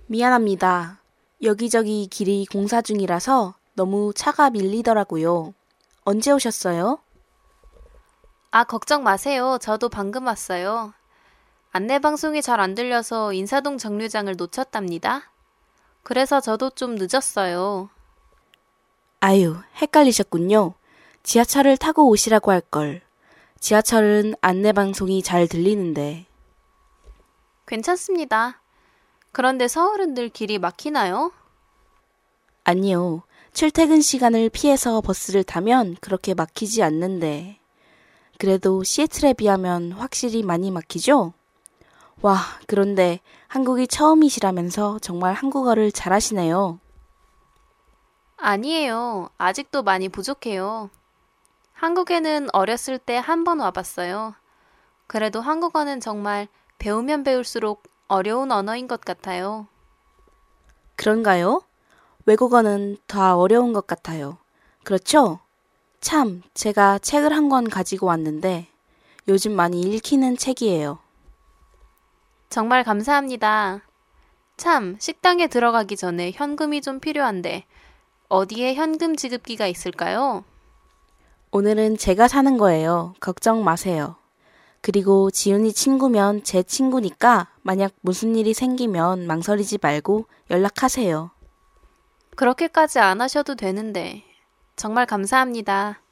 미안합니다. 여기저기 길이 공사 중이라서 너무 차가 밀리더라고요. 언제 오셨어요? 아, 걱정 마세요. 저도 방금 왔어요. 안내방송이 잘 안 들려서 인사동 정류장을 놓쳤답니다. 그래서 저도 좀 늦었어요. 아유, 헷갈리셨군요. 지하철을 타고 오시라고 할 걸. 지하철은 안내방송이 잘 들리는데. 괜찮습니다. 그런데 서울은 늘 길이 막히나요? 아니요. 출퇴근 시간을 피해서 버스를 타면 그렇게 막히지 않는데. 그래도 시애틀에 비하면 확실히 많이 막히죠? 와, 그런데 한국이 처음이시라면서 정말 한국어를 잘하시네요. 아니에요. 아직도 많이 부족해요. 한국에는 어렸을 때 한 번 와봤어요. 그래도 한국어는 정말 배우면 배울수록 어려운 언어인 것 같아요. 그런가요? 외국어는 더 어려운 것 같아요. 그렇죠? 참, 제가 책을 한 권 가지고 왔는데 요즘 많이 읽히는 책이에요. 정말 감사합니다. 참, 식당에 들어가기 전에 현금이 좀 필요한데 어디에 현금 지급기가 있을까요? 오늘은 제가 사는 거예요. 걱정 마세요. 그리고 지훈이 친구면 제 친구니까 만약 무슨 일이 생기면 망설이지 말고 연락하세요. 그렇게까지 안 하셔도 되는데. 정말 감사합니다.